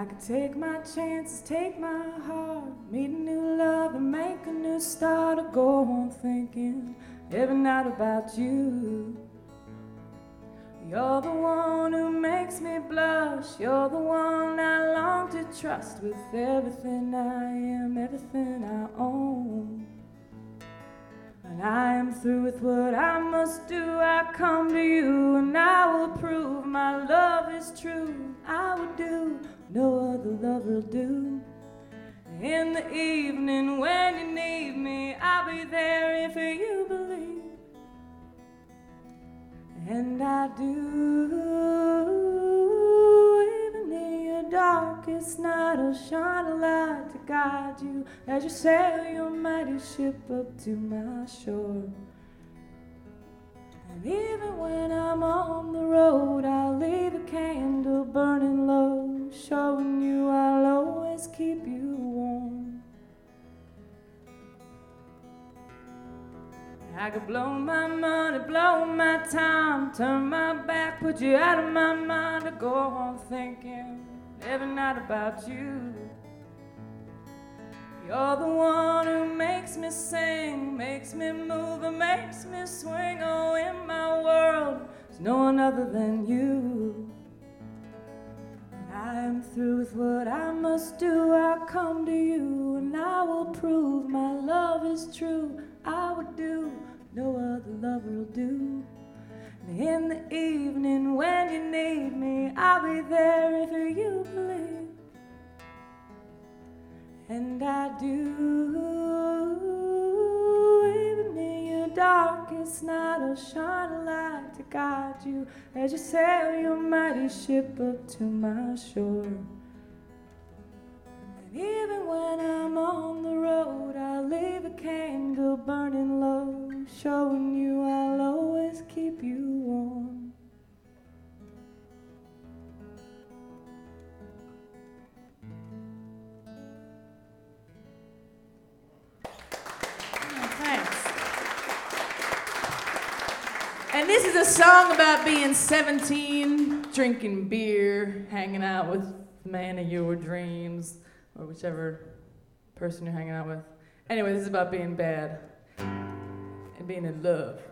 I could take my chances, take my heart, meet a new love and make a new start, or go on thinking every night about you. You're the one who makes me blush, you're the one I long to trust with everything I am, everything I own. And I am through with what I must do, I come to you and I will prove my love is true. I will do no other love will do. In the evening when you need me, I'll be there if you believe. And I do, even in your darkest night, I'll shine a light to guide you as you sail your mighty ship up to my shore. And even when I'm on the road, I'll leave a candle burning low, showing you I'll always keep you warm. I could blow my money, blow my time, turn my back, put you out of my mind, to go on thinking every night about you. You're the one who makes me sing, makes me move, and makes me swing. Oh, in my world, there's no one other than you. And I am through with what I must do, I'll come to you and I will prove my love is true. I would do no other lover will do. And in the evening when you need me, I'll be there if you believe. And I do, even in your darkest night, I'll shine a light to guide you as you sail your mighty ship up to my shore. And even when I'm on the road, I'll leave a candle burning low, showing you I'll always keep you warm. And this is a song about being 17, drinking beer, hanging out with the man of your dreams, or whichever person you're hanging out with. Anyway, this is about being bad and being in love.